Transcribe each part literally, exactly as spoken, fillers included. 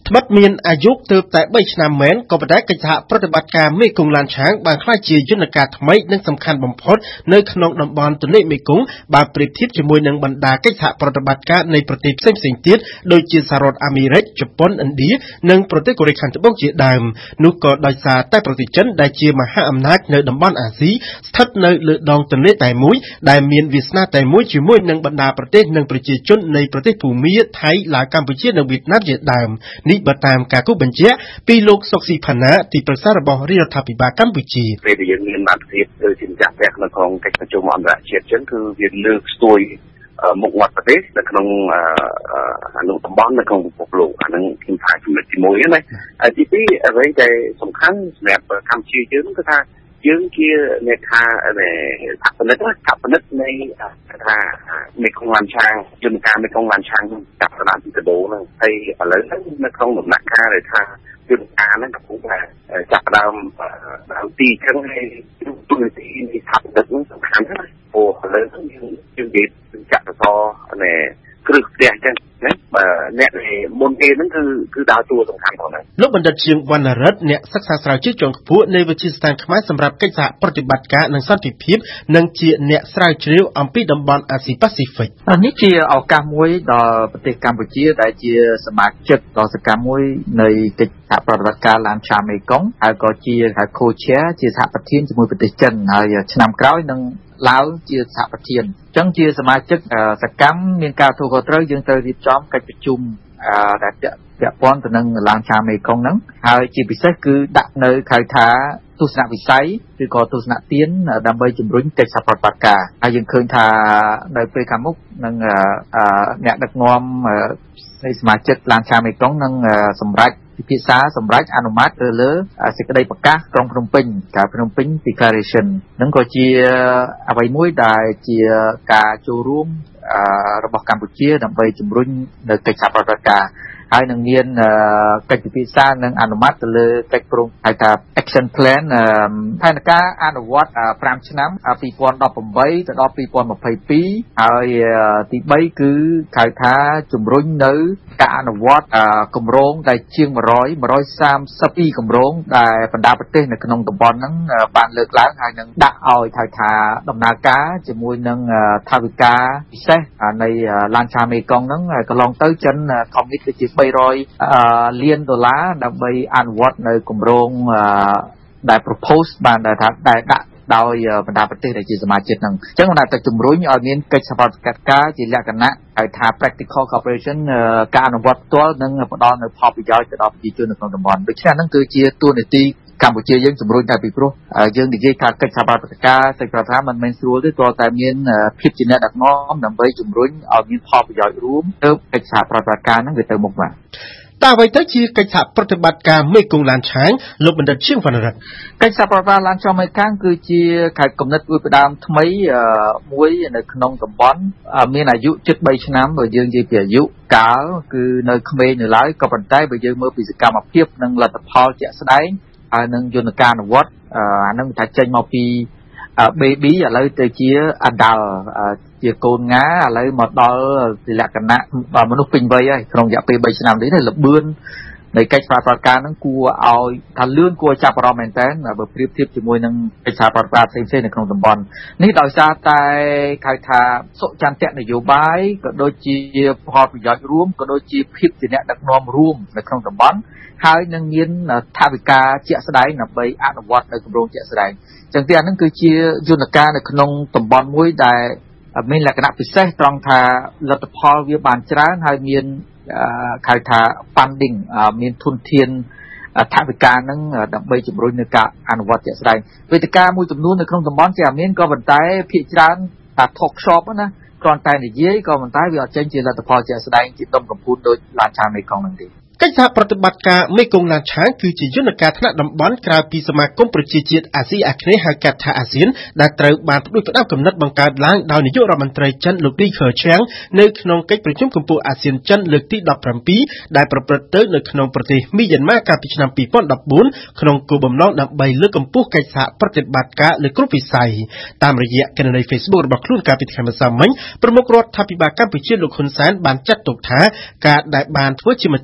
บัดเมียนอายุเติบแต่ใบชนาแมนก็ได้กระจายปฏิบัติการไม่กงลานช้างบางคล้ายเจียยุนการทำไมนั่งสำคัญบ่มพดในขนมดำบอลตัวนี้ไม่กงบางเปรียบเทียบจมวยนังบรรดากระจายปฏิบัติการในประเทศเส้นสิงเตียดโดยจีนสหรัฐอเมริกญี่ปุ่นอินเดียนังประเทศกรีคันตะบงเจียดามนุก็ได้ซาใต้ประเทศจันได้เจียมหาอำนาจในดำบอลอาซีสถัดในเลือดดองตัวนี้แต่มุ้ยได้เมียนวิสนาแต่มุ้ยจมวยนังบรรดาประเทศนังประเทศจนในประเทศภูมิไทยหลายกัมพูชีนังเวียดนามเจียดามนิบตามการกู้บัญชีปีโลกศกสีพันนะที่ประสาทบริรัฐพิบาลกัมพูชีเรียนยังมีมาเทียบโดยจินจักรแรกในของการประชุมอันดับเฉียดเช่นคือเรียนเลือกสวยมุกวัดประเทศในของอันนั้นตั้งบ้านในของปกโลกอันนั้นทีมฝ่ายจุดที่มวยนะไอ้ที่ที่อะไรใจสำคัญแบบคำชี้ยืนก็ท่ายืนkiaในท่าในทับปนิดทับปนิดในท่าในของลานช้างยืนการในของลานช้างจับสนามที่กระโดดนั่นไอ้อะไรนั่นในของหนุนหนักค่าเลยท่ายืนการนั่นกับผมว่าจับดาวดาวตีครั้งในตัวตีในทับปนิดนั่นสำคัญนะโอ้เลยต้องยืนยืนดีจับต่อในกรึกเดียจังนะเนี่ยบนเอนั่นคือคือดาวตัวสำคัญของนั้นลูกบรรดาเชียงวันรัตเนี่ยศึกษาสาวชื่อจงผู้ในวิจิตรสถานขมายสำหรับกิจปฏิบัติการนังสันติภาพนังเจียเนี่ยสายเชียวอัมพีดัมบอลอาซีแปซิฟิกอันนี้เจียเอาการมวยต่อประเทศกัมพูชีได้เจียสมาชิกต่อสกัมมวยในกิจปฏิบัติการลานชาเมกงแล้วก็เจียโคเชียเจียสหประเทศจมูกประเทศจันทร์ชนำกล้อยนังลาวเจียสหประเทศจังเจียสมาชิกสกัมมีการถูกกระทำยังเตยรีบจอมการประชุมได้เกี่ยวป้อนตัวนึงลานชาเมกงนั้นหายจีพิเศษคือดักในใครท้าตุสนาวิสัยคือก่อตุสนาเตียนดำไปจุ่มรุ่งเกิดสัพพะปากกาหายังเคยท้าในเปรย์ขามุกนั่งเนี่ยดักงอมในสมาชิกลานชาเมกงนั่งสมรักพิษาสมรักอนุมัติเออเลอสิกได้ประกาศตรงพนมปิงกับพนมปิง declaration นั่นก็เจียเอาไว้มุ้ยได้เจียกาจูรุ่มระบบกัมพูชีดำไปจุ่มรุ่งในเกิดสัพพะปากกาให้นังเรียนกิจพิษานังอนุมัติเลยกิจปรุงให้กับ action plan ให้นักการอนุวัตพรามชนะปีปอนดอกผมใบแต่ดอกปีปอนมาเพย์ปีให้ตีใบคือขายท้าจุ่มรุ่งเนื้อการอนุวัตกลุ่มโรงได้เชียงมาร้อยมาร้อยสามสิบปีกลุ่มโรงได้บรรดาประเทศในขนมตะบอนนั้นบานเลิกล้างให้นังด่าเอาขายท้าดำนาคาจะมวยนังทาวิกาพิเศษในลานชาเมกองนั้นก็ลองเต้าจันคอมมิตจิไปรอยเลียนดอลลาร์ดับไปอันวัดในกลุ่มโรงได้ propose บานได้ทักได้ด่าโดยบรรดาประเทศในจีนสมาชิกนั่งจังหวะแต่จุ่มรุ่งเอาเน้นกิจสภาพการค้าจีนแลกกันนะไอ้ท่า practical cooperation การอนุวัตตัวนั่งพอดอนในพอไปย้อยจะดอกจีจุนในกองตะบอนโดยเฉพาะนั่นคือจีตัวในตีกัมพูชียังจุ่มรุ่งได้ปีโปรยังดีเจขากิจสภาพการค้าแต่กระทั่งมันไม่รู้ด้วยตัวแต่เมียนพิจารณาดักน้อมนำไปจุ่มรุ่งเอาเน้นพอไปย้อยรู้เติมกิจสภาพการนั่งไปเติมหมกมาตาไว้ทั้งชีกิจปฏิบัติการไม่กงลานช้างลบบรรดาเชียงฟันรัตกิจปฏิบัติลานช้างไม่ค้างคือจีขายกำนัดอุปดามทำไมมวยในขนมตำบอนมีอายุจุดใบชน้ำโดยยืนจีเปียยุกาลคือในเขมรในหลายกับปัจจัยโดยยืนเมื่อปีสกรรมมาเพียบนั่งหลัดพอเจสได้นั่งยุนการวัดนั่งถัดใจมาปีเบบี้อะไรตัวเชี่ยอันดาลเชี่ยโกนงาอะไรหมดดอลสิลักกันนะมนุษย์ปิงใบไอ้ขนมอยากไปใบชนามนี้ได้หลับเบื้อนในกิจปฏิบัติการนั่งกลัวเอาทันเลื่อนกลัวจับรอแมนเทนแบบเปรียบเทียบจมูกนั่งกิจปฏิบัติเส้นในขนมตำบอลนี่โดยซาตายใครทาโซจันเตะในโยบายก็โดยจีพอประโยชน์ร่วมก็โดยจีพิบจีเนี่ยดักนอมร่วมในขนมตำบอลให้นังเงินทาวิกาเจ้าสดายนับไปอนุวัตในกลุ่มโรงเจ้าสดายจังที่อันนั้นคือเชี่ยยุนการในขนมตำบอลมวยได้ไม่หลักขณะพิเศษตรองทาลัตพอวิบานจราให้เงินขายทาฟันดิ้งมีทุนเทียนทาวิกานั้นดับไปจุดรุ่งในการอนุวัตเจ้าสดายเวทีการมวยจำนวนในขนมตำบอลเจ้ามีนก็บรรทัยพิจารณาทอกชอบนะก่อนแต่ในยี่ก็บรรทัยวิจารณ์เจริญลัตพอเจ้าสดายจิตต้มกับพูดโดยลานชาในกองนั่นเองกิจปฏิบัติการไม่กงลานช้างคือจียุนการธนาดำบอลกลายปีสมาคมประชาชนอาเซียนอาคเนหากัดทาอาเซียนได้ตระบานด้วยกระดับกำนัดบังการล้างดาวนิยมรัฐมนตรีจันลูกดีเขอแชงในขนมกิจประชุมกัมพูอาเซียนจันเลือกที่ดับพรำปีได้ประพฤติเตอในขนมประเทศมียันมากการพิจารณาปีป้อนดับบุญขนมกูบอมน้องดับใบเลือกกัมพูกิจปฏิบัติการเลือกกรุ๊ปวิสัยตามระยะกันในเฟซบุ๊กระบบคลื่นการปิดการมาสามัญประมุขรัฐพิบาลกัมพูชีลูกคนแสนบานจัดตกท้าการได้บานทั่วชิมจับเต้ใน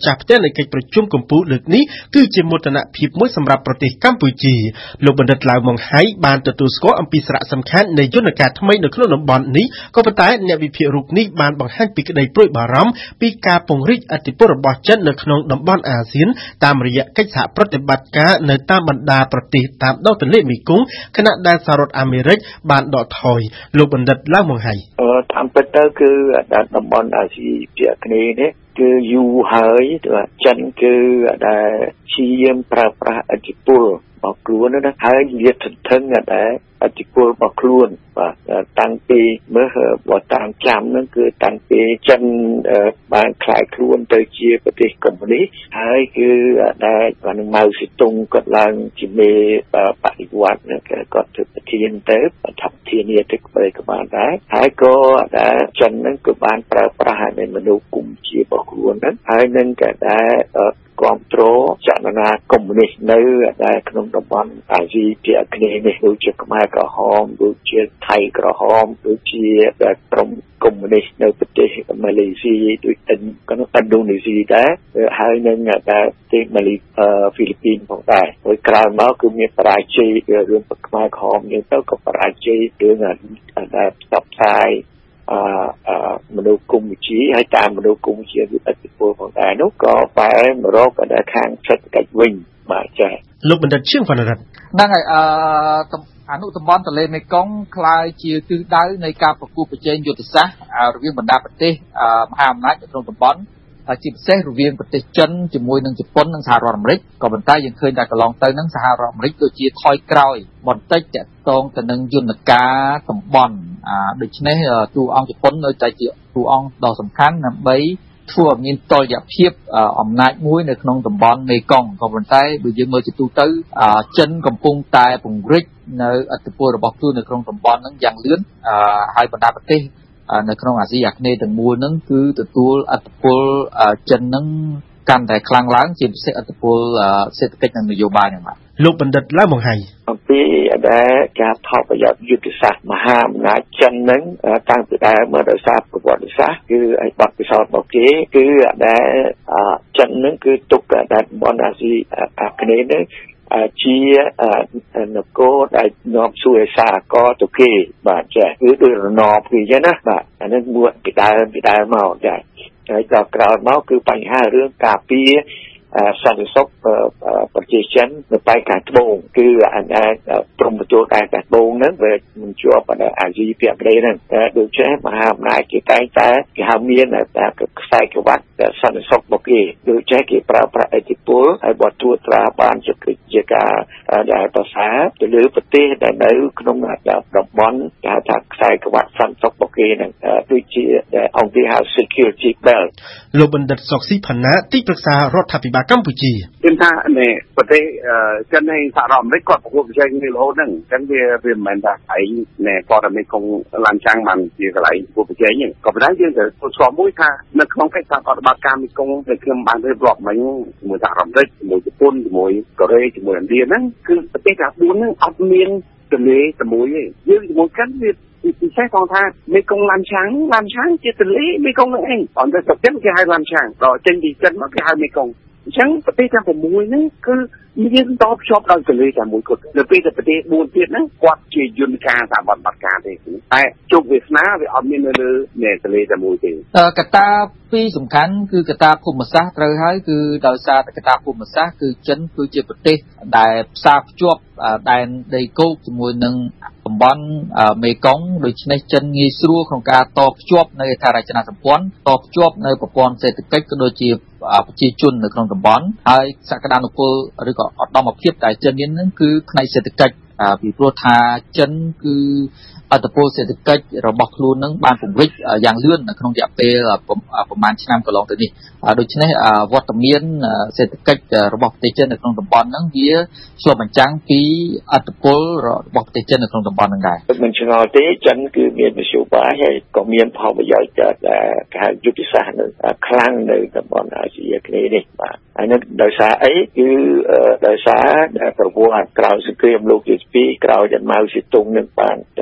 នៃកិច្ចប្រជុំកំពូលលើកនេះគឺជាមោទនភាពមួយសម្រាប់ប្រទេសកម្ពុជាលោកបណ្ឌិតឡាវម៉ុងហៃបានទទួលស្គាល់អំពីសារៈសំខាន់នៃយន្តការថ្មីនៅក្នុងតំបន់នេះក៏ប៉ុន្តែអ្នកវិភាគរូបនេះបានបង្ហាញពីក្តីព្រួយបារម្ភពីការពង្រីកឥទ្ធិពលរបស់ចិននៅក្នុងតំបន់អាស៊ានតាមរយៈកិច្ចសហប្រតិបត្តិការនៅតាមបណ្ដាប្រទេសតាមដងទន្លេមេគង្គខណៈដែលសហរដ្ឋអាមេរិកបានដកថយលោកបណ្ឌិតឡាវម៉ុងហៃអឺតាមពិតទៅគឺតំបន់អាស៊ីភាគគ្នេយ៍នេះគឺយូរហើយចិនគឺដែលព្យាយាមប្រើប្រាស់ឥទ្ធិពលរបស់ខ្លួនណាហើយលាតសន្ធឹងដែលឥទ្ធិពលរបស់ខ្លួនបាទតាំងពីមើលបើតាមចាំហ្នឹងគឺតាំងពីចិនបានខ្លាយខ្លួនទៅជាប្រទេសកុម្មុយនីសហើយគឺដែលបានម៉ៅសេតុងគាត់ឡើងជាមេបដិវត្តន៍គាត់ធ្វើប្រធានទៅថាប្រធានាធិបតីក៏បានដែរហើយក៏ដែលចិនហ្នឹងក៏បានប្រើប្រាស់នៅមនុស្សគុំជារបស់ខ្លួនហ្នឹងហើយនឹងក៏ដែលគ្រប់គ្រងចលនាកុម្មុយនីសនៅដែលក្នុងតំបន់អាស៊ីភាគគ្នេយ៍នេះដូចជាខ្មែរក្រហមដូចជាថៃក្រហមដូចជាក្រុមកុម្មុយនីសនៅប្រទេសម៉ាឡេស៊ីដូចទាំងឥណ្ឌូនេស៊ីដែរហើយនឹងដែលប្រទេសម៉ាឡេហ្វីលីពីនផងដែរហើយក្រោយមកគឺមានបរាជ័យរឿងខ្មែរក្រហមនេះទៅក៏បរាជ័យរឿងដែលផ្សព្វផ្សាយអឺមនុស្សគុំវិជាហើយតាមមនុស្សគុំវិជាវិទ្យាពលផងដែរនោះក៏បែរមករកទៅខាងសេដ្ឋកិច្ចវិញបាទចា៎លោកបណ្ឌិតឈៀងវណ្ណរតន៍ហ្នឹងហើយអឺអនុតំបន់ទន្លេមេគង្គក្លាយជាទិសដៅនៃការប្រគួតប្រជែងយុទ្ធសាស្ត្ររវាងបណ្ដាប្រទេសមហាអំណាចនៅក្នុងតំបន់ជាពិសេសរវាងប្រទេសចិនជាមួយនឹងជប៉ុននិងសហរដ្ឋអាមេរិកក៏ប៉ុន្តែយើងឃើញថាកន្លងទៅនឹងសហរដ្ឋអាមេរិកដូចជាថយក្រោយបន្តិចទាក់ទងទៅនឹងយន្តការតំបន់ដូច្នេះតួអង្គជប៉ុននៅតែជាតួអង្គដ៏សំខាន់ដើម្បីធ្វើឲ្យមានតុល្យភាពអំណាចមួយនៅក្នុងតំបន់មេគង្គក៏ប៉ុន្តែបើយើងមើលជាទូទៅចិនកំពុងតែពង្រីកនៅឥទ្ធិពលរបស់ខ្លួននៅក្នុងតំបន់ហ្នឹងយ៉ាងលឿនហើយបណ្ដាប្រទេសនៅក្នុងអាស៊ីអាគ្នេយ៍ទាំងមូលហ្នឹងគឺទទួលឥទ្ធិពលចិនហ្នឹងកាន់តែខ្លាំងឡើងជាពិសេសឥទ្ធិពលសេដ្ឋកិច្ចនិងនយោបាយហ្នឹងបាទលោកបណ្ឌិតឡាវម៉ុងហៃអំពីដែលការថតប្រយោជន៍យុទ្ធសាស្ត្រមហាអំណាចចិនហ្នឹងតាំងពីដើមមកដោយសារប្រវត្តិសាស្ត្រគឺឲ្យបាត់ពិសោធន៍របស់គេគឺដែលចិនហ្នឹងគឺទុកតែតំបន់អាស៊ីអាគ្នេយ៍ហ្នឹងជានគរដែលនាំសួរសារកទៅគេបាទចាគឺដូចរណបគេចឹងណាបាទអានេះមួយពីដើមពីដើមមកចាហើយដល់ក្រោយមកគឺបញ្ហារឿងការពារសន្តិសុខប្រជាជននៅប៉ែកខាងត្បូងគឺអានព្រំប្រទល់ដែនខាងត្បូងហ្នឹងវាមិនជាប់នៅអាស៊ីភាគគ្នេយ៍ហ្នឹងតែដូចជាមហាអំណាចគេតែងតែគេហៅមានតែខ្សែក្រវ៉ាត់សន្តិសុខរបស់គេដូចជាគេប្រើប្រាស់ឥទ្ធិពលហើយបើទួតត្រាបានជាជាការដែលប្រសាទៅលើប្រទេសដែលនៅក្នុងតំបន់គេហៅថាខ្សែក្រវ៉ាត់សន្តិសុខរបស់គេហ្នឹងដូចជាអង្គគេហៅ security belt លោកបណ្ឌិតសុកស៊ីផាណាទីប្រឹក្សារដ្ឋាភិបាលកម្ពុជាគឺថានៅប្រទេសចិនហើយសហរដ្ឋអាមេរិកគាត់ប្រកួតប្រជែងគ្នារហូតហ្នឹងអញ្ចឹងវាវាមិនមែនថាឯងនៅព័ត៌មានគង់ឡានចាំងបានជាកន្លែងប្រកួតប្រជែងទេក៏ប៉ុន្តែយើងត្រូវស្គាល់មួយថានៅក្នុងកិច្ចសហប្រតិបត្តិការមេគង្គដែលខ្ញុំបានរៀបរាប់មិញជាមួយសហរដ្ឋអាមេរិកជាមួយជប៉ុនជាមួយកូរ៉េជាមួយឥណ្ឌាហ្នឹងគឺប្រទេសទាំងបួនហ្នឹងអត់មានទន្លេតែមួយទេយើងជាមួយกันវាពិសេសផងថាមេគង្គឡានឆាំងឡានឆាំងជាទន្លេមេគង្គហ្នឹងឯងអន្តរជាតិគេហៅឡានឆាំងដល់ចេញពីចិនមកគេហៅមេគង្គអញ្ចឹងប្រទេសទាំង៦ហ្នឹងគឺមានតបភ្ជាប់ដោយទន្លេតែមួយគត់នៅពេលតែប្រទេសបួនទៀតហ្នឹងគាត់ជាយន្តការតាមបទបត្តិការទេតែជោគវាសនាវាអត់មាននៅលើទន្លេតែមួយទេកត្តាពីរសំខាន់គឺកត្តាភូមិសាស្ត្រត្រូវហើយគឺដោយសារតែកត្តាភូមិសាស្ត្រគឺចិនគឺជាប្រទេសដែលផ្សារភ្ជាប់ដែនដីគោកជាមួយនឹងតំបន់មេគង្គដូច្នេះចិនងាយស្រួលក្នុងការតភ្ជាប់នៅហេដ្ឋារចនាសម្ព័ន្ធតភ្ជាប់នៅប្រព័ន្ធសេដ្ឋកិច្ចក៏ដូចជាប្រជាជននៅក្នុងតំបន់ហើយសក្តានុពលឬក៏ឧត្តមភាពដែលចិនមានហ្នឹងគឺផ្នែកសេដ្ឋកិច្ចពីព្រោះថាចិនគឺឥទ្ធិពលសេដ្ឋកិច្ចរបស់ខ្លួននឹងបានពង្រីកយ៉ាងលឿននៅក្នុងរយៈពេលប្រហែលឆ្នាំកន្លងទៅនេះដូច្នេះវត្តមានសេដ្ឋកិច្ចរបស់ប្រទេសចិននៅក្នុងតំបន់ហ្នឹងវាឆ្លុះបញ្ចាំងពីឥទ្ធិពលរបស់ប្រទេសចិននៅក្នុងតំបន់ហ្នឹងដែរមិនឆ្ងល់ទេចិនគឺមានវិស័យបាយហើយក៏មានផលប្រយោជន៍ដែលគេហៅយុទ្ធសាស្ត្រនៅខ្លាំងនៅតំបន់អាស៊ីអាគ្នេយ៍នេះបាទហើយនឹងដោយសារអីគឺដោយសារប្រព័ន្ធក្រោយសង្គ្រាមលោកទីពីរក្រោយដែលម៉ៅសេតុងនឹងបានទៅឡើង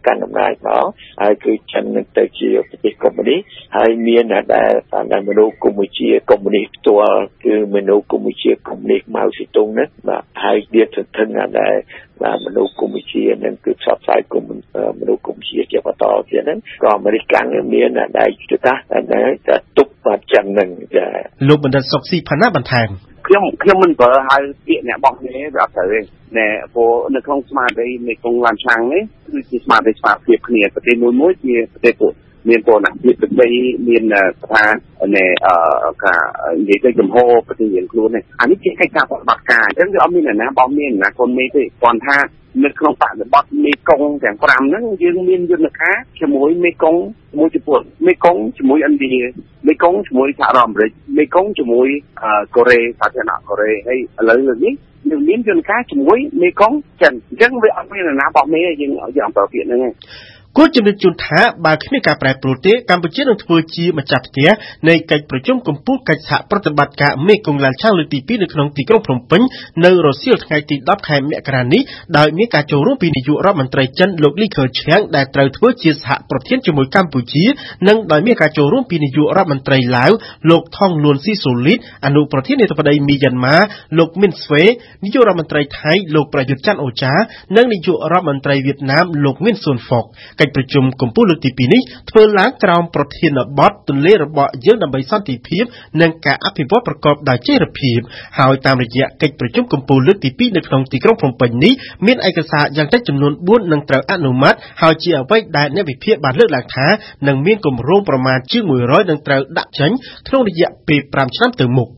កាន់អំណាចមកហើយគឺចិននឹងទៅជាប្រទេសកុម្មុយនីសហើយមានដែលតាមមនុស្សកុម្មុយជាកុម្មុយនីសផ្ទាល់គឺមនុស្សកុម្មុយជាកុម្មុយនីសម៉ៅសេតុងហ្នឹងបាទហើយទៀតទៅถึงដែលបាទមនុស្សកុម្មុយជានឹងគឺផ្សព្វផ្សាយកុម្មុយមនុស្សកុម្មុយជាបន្តទៀតហ្នឹងក៏អាមេរិកកាំងមានដែលយុទ្ធសាស្ត្រដែលទប់បាត់ចិននឹងចាលោកបណ្ឌិតសុកស៊ីផាណាបន្ថែមខ្ញុំខ្ញុំមិនប្រើឲ្យពាក្យអ្នកបោះនេះវាអត់ត្រូវទេណែព្រោះនៅក្នុងស្មារតីនៃកងឡានឆាំងនេះគឺជាស្មារតីស្មារតីគ្នាប្រទេសមួយមួយជាប្រទេសពួកមានពលរដ្ឋភាពទៅមានថាណែអឺការនិយាយទៅចំហប្រទេសយើងខ្លួននេះអានេះជាកិច្ចការប្រតិបត្តិការអញ្ចឹងវាអត់មានអ្នកណាបោះមានណាកូនមេទេគាត់ថានៅក្នុងបដិបត្តិមេកុងទាំង5ហ្នឹងយើងមានយន្តការជាមួយមេកុងជាមួយជប៉ុនមេកុងជាមួយឥណ្ឌាមេកុងជាមួយសហរដ្ឋអាមេរិកមេកុងជាមួយកូរ៉េសាធារណកូរ៉េហើយឥឡូវនេះយើងមានយន្តការជាមួយមេកុងចិនអញ្ចឹងវាអត់មានអ្នកណាបោះមេយើងយើងអត់ប្រើពាក្យហ្នឹងទេគួរជំរាបជូនថាបើគ្មានការប្រែប្រួលទេកម្ពុជានឹងធ្វើជាម្ចាស់ផ្ទះនៃកិច្ចប្រជុំកម្ពុជាកិច្ចសហប្រតិបត្តិការមេគង្គឡានឆាំងលើកទី2នៅក្នុងទីក្រុងភ្នំពេញនៅរសៀលថ្ងៃទី10ខែមករានេះដោយមានការចូលរួមពីនាយករដ្ឋមន្ត្រីចិនលោកលីខឺឈៀងដែលត្រូវធ្វើជាសហប្រធានជាមួយកម្ពុជានិងដោយមានការចូលរួមពីនាយករដ្ឋមន្ត្រីឡាវលោកថងលួនស៊ីសូលីតអនុប្រធានាធិបតីមីយ៉ាន់ម៉ាលោកមីនស្វេនាយករដ្ឋមន្ត្រីថៃលោកប្រយុទ្ធច័ន្ទអូចានិងនាយករដ្ឋមន្ត្រីវៀតណាមលោកមីនស៊ុនហ្វុកកិច្ចប្រជុំកម្ពុជាលើកទី2នេះធ្វើឡើងក្រោមប្រធានបទទន្លេរបស់យើងដើម្បីសន្តិភាពនិងការអភិវឌ្ឍប្រកបដោយចីរភាពហើយតាមរយៈកិច្ចប្រជុំកម្ពុជាលើកទី2នៅក្នុងទីក្រុងភ្នំពេញនេះមានឯកសារយ៉ាងតិចចំនួន4នឹងត្រូវអនុម័តហើយជាអ្វីដែលអ្នកវិភាគបានលើកឡើងថានឹងមានគម្រោងប្រមាណជាង100នឹងត្រូវដាក់ចេញក្នុងរយៈពេល5ឆ្នាំទៅមុខ